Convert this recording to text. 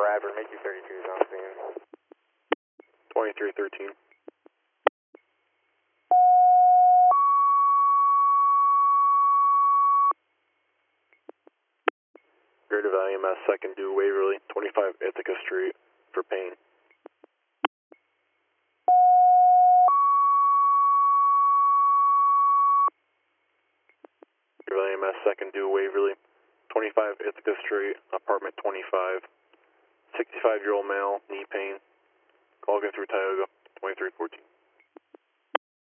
Bradford, make you 32s on scene. 2313. Greater Valley MS, second due Waverly, 25 Ithaca Street for Payne. Greater Valley MS, second due Waverly, 25 Ithaca Street, apartment 25. 65-year-old male, knee pain. Call again through Tioga, 2314.